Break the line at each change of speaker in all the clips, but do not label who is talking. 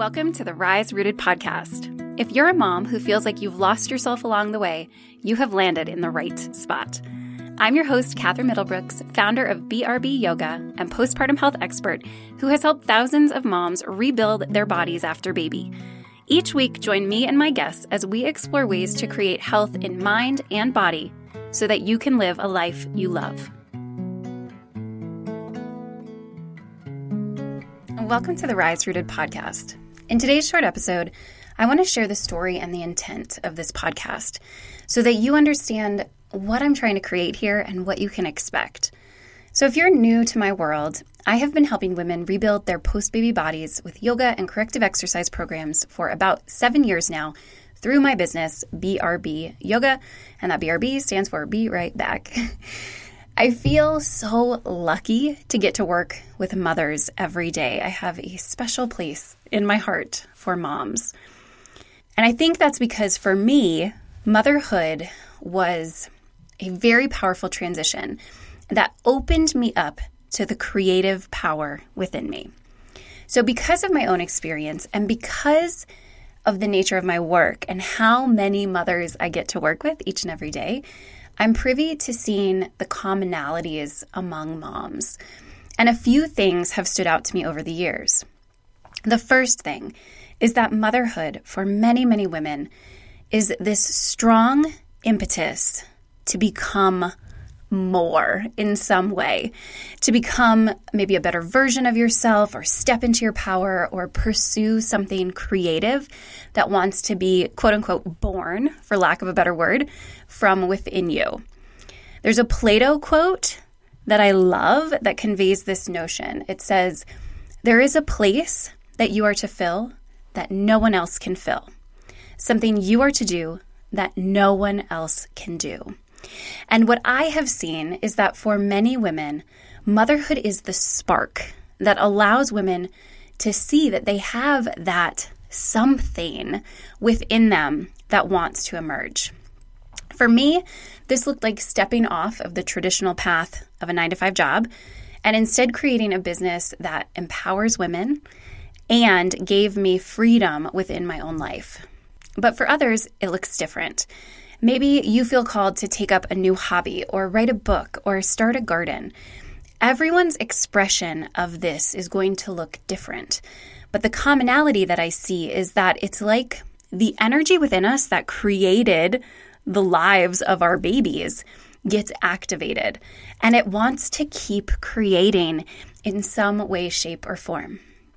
Welcome to the Rise Rooted podcast. If you're a mom who feels like you've lost yourself along the way, you have landed in the right spot. I'm your host, Catherine Middlebrooks, founder of BRB Yoga and postpartum health expert who has helped thousands of moms rebuild their bodies after baby. Each week, join me and my guests as we explore ways to create health in mind and body so that you can live a life you love. Welcome to the Rise Rooted podcast. In today's short episode, I want to share the story and the intent of this podcast so that you understand what I'm trying to create here and what you can expect. So if you're new to my world, I have been helping women rebuild their post-baby bodies with yoga and corrective exercise programs for about 7 years now through my business, BRB Yoga, and that BRB stands for Be Right Back. I feel so lucky to get to work with mothers every day. I have a special place in my heart for moms. And I think that's because for me, motherhood was a very powerful transition that opened me up to the creative power within me. So because of my own experience and because of the nature of my work and how many mothers I get to work with each and every day, I'm privy to seeing the commonalities among moms. And a few things have stood out to me over the years. The first thing is that motherhood for many, many women is this strong impetus to become more in some way, to become maybe a better version of yourself or step into your power or pursue something creative that wants to be quote unquote born, for lack of a better word, from within you. There's a Plato quote that I love that conveys this notion. It says, "There is a place that you are to fill that no one else can fill. Something you are to do that no one else can do." And what I have seen is that for many women, motherhood is the spark that allows women to see that they have that something within them that wants to emerge. For me, this looked like stepping off of the traditional path of a 9-to-5 job and instead creating a business that empowers women and gave me freedom within my own life. But for others, it looks different. Maybe you feel called to take up a new hobby or write a book or start a garden. Everyone's expression of this is going to look different. But the commonality that I see is that it's like the energy within us that created the lives of our babies gets activated, and it wants to keep creating in some way, shape, or form.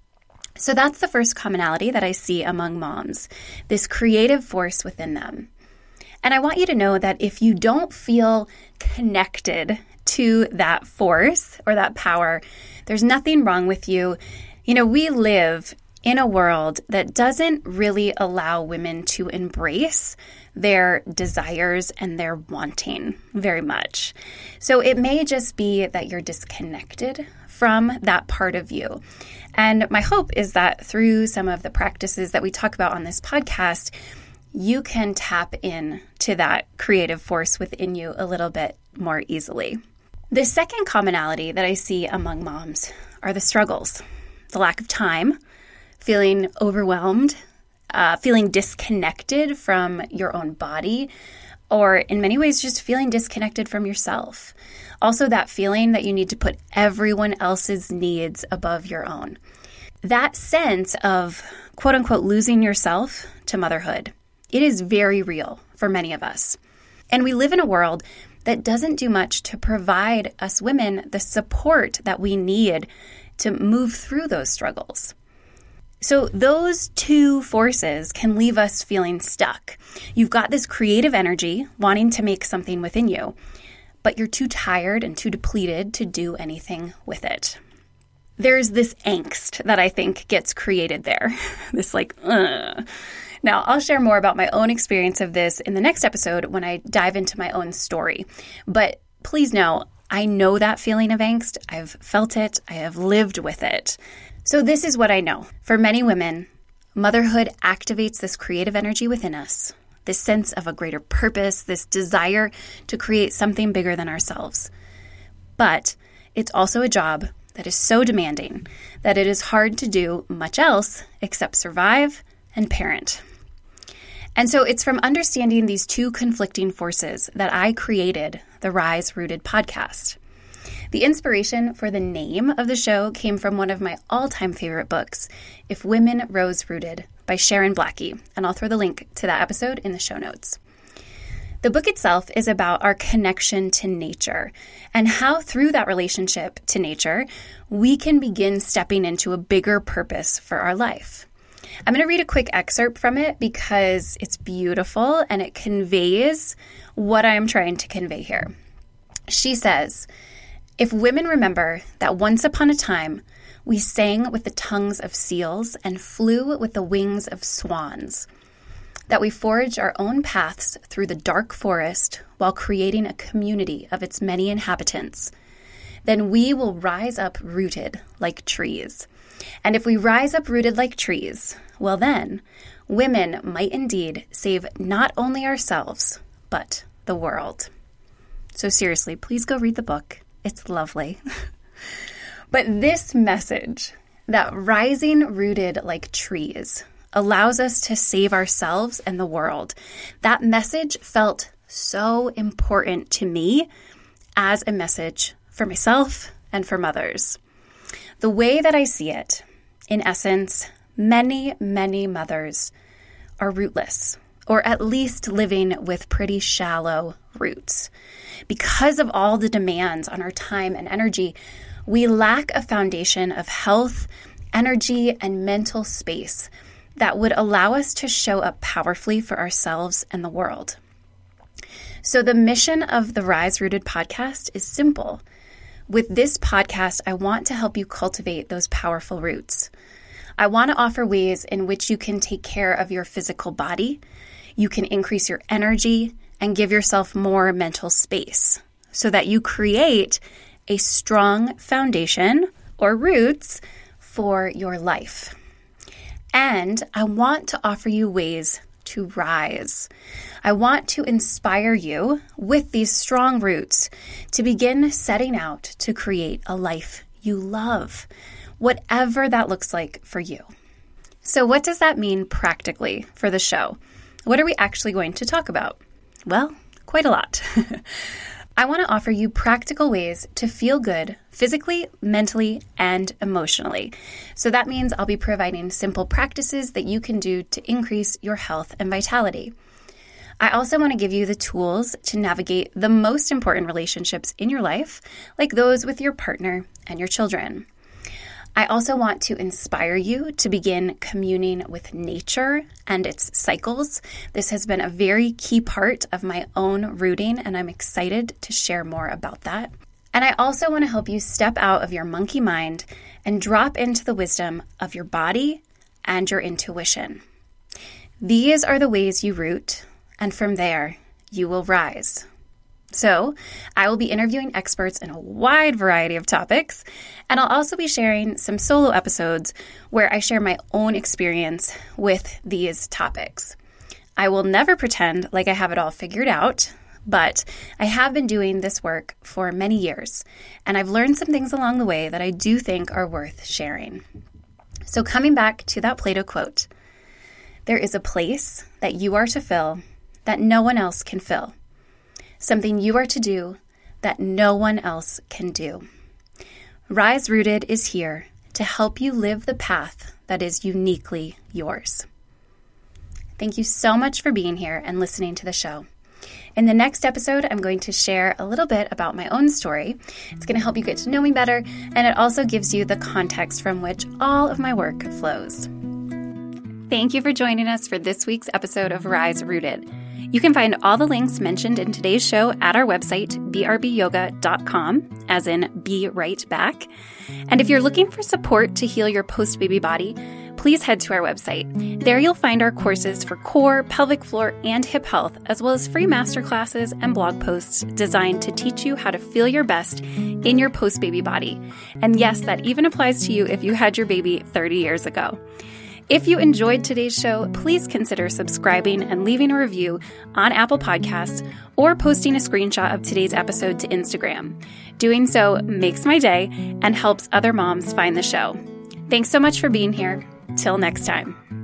So that's the first commonality that I see among moms, this creative force within them. And I want you to know that if you don't feel connected to that force or that power, there's nothing wrong with you. You know, we live in a world that doesn't really allow women to embrace their desires and their wanting very much. So it may just be that you're disconnected from that part of you. And my hope is that through some of the practices that we talk about on this podcast, you can tap in to that creative force within you a little bit more easily. The second commonality that I see among moms are the struggles, the lack of time, feeling overwhelmed, feeling disconnected from your own body, or in many ways, just feeling disconnected from yourself. Also, that feeling that you need to put everyone else's needs above your own. That sense of, quote unquote, losing yourself to motherhood. It is very real for many of us. And we live in a world that doesn't do much to provide us women the support that we need to move through those struggles. So those two forces can leave us feeling stuck. You've got this creative energy wanting to make something within you, but you're too tired and too depleted to do anything with it. There's this angst that I think gets created there. This Now, I'll share more about my own experience of this in the next episode when I dive into my own story. But please know, I know that feeling of angst. I've felt it. I have lived with it. So this is what I know. For many women, motherhood activates this creative energy within us, this sense of a greater purpose, this desire to create something bigger than ourselves. But it's also a job that is so demanding that it is hard to do much else except survive and parent. And so it's from understanding these two conflicting forces that I created the Rise Rooted podcast. The inspiration for the name of the show came from one of my all-time favorite books, If Women Rose Rooted by Sharon Blackie, and I'll throw the link to that episode in the show notes. The book itself is about our connection to nature and how through that relationship to nature, we can begin stepping into a bigger purpose for our life. I'm going to read a quick excerpt from it because it's beautiful and it conveys what I'm trying to convey here. She says, "If women remember that once upon a time, we sang with the tongues of seals and flew with the wings of swans, that we forged our own paths through the dark forest while creating a community of its many inhabitants, then we will rise up rooted like trees. And if we rise up rooted like trees, well then, women might indeed save not only ourselves, but the world." So seriously, please go read the book. It's lovely. But this message, that rising rooted like trees, allows us to save ourselves and the world. That message felt so important to me as a message for myself and for mothers. The way that I see it, in essence, many, many mothers are rootless, or at least living with pretty shallow roots. Because of all the demands on our time and energy, we lack a foundation of health, energy, and mental space that would allow us to show up powerfully for ourselves and the world. So the mission of the Rise Rooted podcast is simple. With this podcast, I want to help you cultivate those powerful roots. I want to offer ways in which you can take care of your physical body, you can increase your energy, and give yourself more mental space so that you create a strong foundation or roots for your life. And I want to offer you ways to rise. I want to inspire you with these strong roots to begin setting out to create a life you love, whatever that looks like for you. So what does that mean practically for the show? What are we actually going to talk about? Well, quite a lot. I want to offer you practical ways to feel good physically, mentally, and emotionally. So that means I'll be providing simple practices that you can do to increase your health and vitality. I also want to give you the tools to navigate the most important relationships in your life, like those with your partner and your children. I also want to inspire you to begin communing with nature and its cycles. This has been a very key part of my own rooting, and I'm excited to share more about that. And I also want to help you step out of your monkey mind and drop into the wisdom of your body and your intuition. These are the ways you root, and from there, you will rise. So I will be interviewing experts in a wide variety of topics, and I'll also be sharing some solo episodes where I share my own experience with these topics. I will never pretend like I have it all figured out, but I have been doing this work for many years, and I've learned some things along the way that I do think are worth sharing. So coming back to that Plato quote, there is a place that you are to fill that no one else can fill. Something you are to do that no one else can do. Rise Rooted is here to help you live the path that is uniquely yours. Thank you so much for being here and listening to the show. In the next episode, I'm going to share a little bit about my own story. It's going to help you get to know me better, and it also gives you the context from which all of my work flows. Thank you for joining us for this week's episode of Rise Rooted. You can find all the links mentioned in today's show at our website, brbyoga.com, as in be right back. And if you're looking for support to heal your post-baby body, please head to our website. There you'll find our courses for core, pelvic floor, and hip health, as well as free masterclasses and blog posts designed to teach you how to feel your best in your post-baby body. And yes, that even applies to you if you had your baby 30 years ago. If you enjoyed today's show, please consider subscribing and leaving a review on Apple Podcasts or posting a screenshot of today's episode to Instagram. Doing so makes my day and helps other moms find the show. Thanks so much for being here. Till next time.